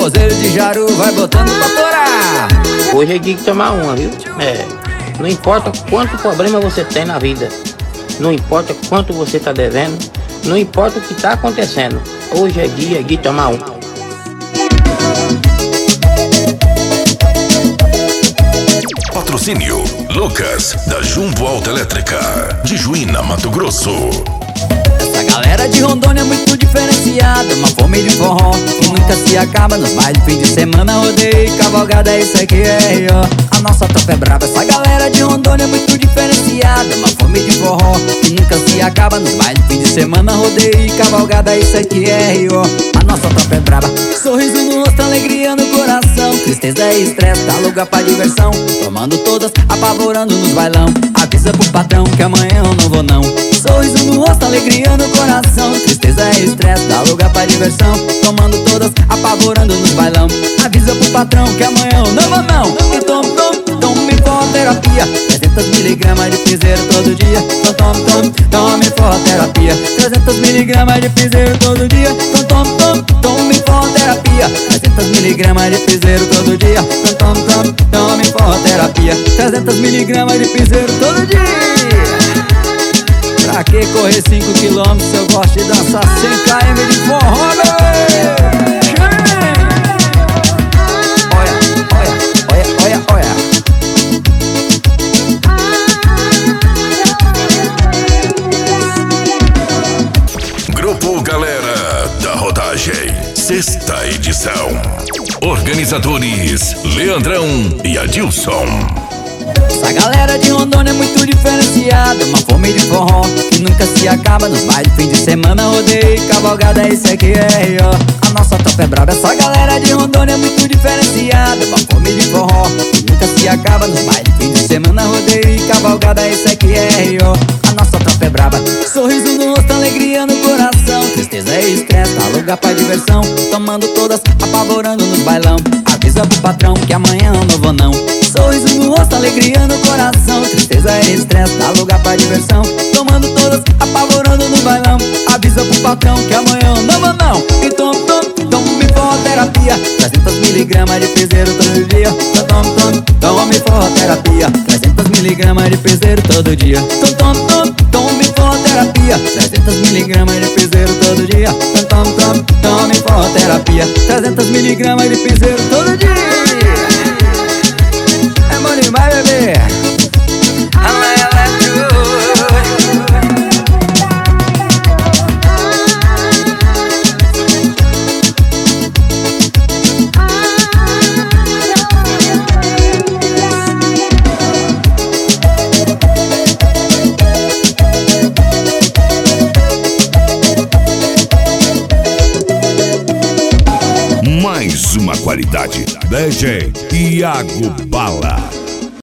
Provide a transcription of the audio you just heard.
forrozeiro de Jaru vai botando pra torar. Hoje é dia de tomar uma, viu? Não importa quanto problema você tem na vida, não importa quanto você tá devendo, não importa o que tá acontecendo, hoje é dia de tomar uma. Patrocínio Lucas, da Jumbo Autoelétrica, de Juína, Mato Grosso. Essa galera de Rondônia é muito diferenciada, uma fome de forró que nunca se acaba. Nos bailes, fim de semana, rodeio e cavalgada, isso aqui é ó. A nossa tropa é braba. Essa galera de Rondônia é muito diferenciada, uma fome de forró que nunca se acaba. Nos bailes, fim de semana, rodeio e cavalgada, isso aqui é ó. A nossa tropa é braba. Sorriso no rosto, alegria no coração, tristeza e estresse, dá lugar pra diversão. Tomando todas, apavorando nos bailão. Avisa pro patrão que amanhã eu não vou não. Sorriso no rosto, alegria no coração, tristeza e estresse, dá lugar pra diversão. Tomando todas, apavorando nos bailão. Avisa pro patrão que amanhã eu não vou não. E tome forroterapia, 300mg de piseiro todo dia. Tome forroterapia, 300mg de piseiro todo dia. Tome forroterapia, 300mg de piseiro todo dia. Tome forroterapia, 300mg de piseiro todo dia. Pra que correr 5 km se eu gosto de dançar 100 km de forró, olha. Grupo Galera da Rodagem, 6ª edição. Organizadores Leandrão e Adilson. Essa galera de Rondônia é muito diferenciada, uma fome de forró que nunca se acaba. Nos bailes, fim de semana, rodeio e cavalgada, isso aqui é ó. A nossa tropa é braba. Essa galera de Rondônia é muito diferenciada, uma fome de forró que nunca se acaba. Nos bailes, fim de semana, rodeio e cavalgada, isso aqui é ó. A nossa tropa é braba. Sorriso no rosto, alegria no coração, tristeza e estresse, dá lugar pra diversão. Tomando todas, apavorando nos bailão. Avisa pro patrão que amanhã eu não vou não. Sorriso no rosto, alegria no coração, tristeza e estresse, dá lugar pra diversão. Tomando todas, apavorando no bailão. Avisa pro patrão que amanhã eu não vou não. E tome forroterapia, 300mg de piseiro todo dia. Tome forroterapia, 300mg de piseiro todo dia. Tome forroterapia, 300mg de piseiro todo dia. Tome forroterapia, 300mg de piseiro todo dia. É bom demais, bebê. Mais uma qualidade. DJ Iago Bala.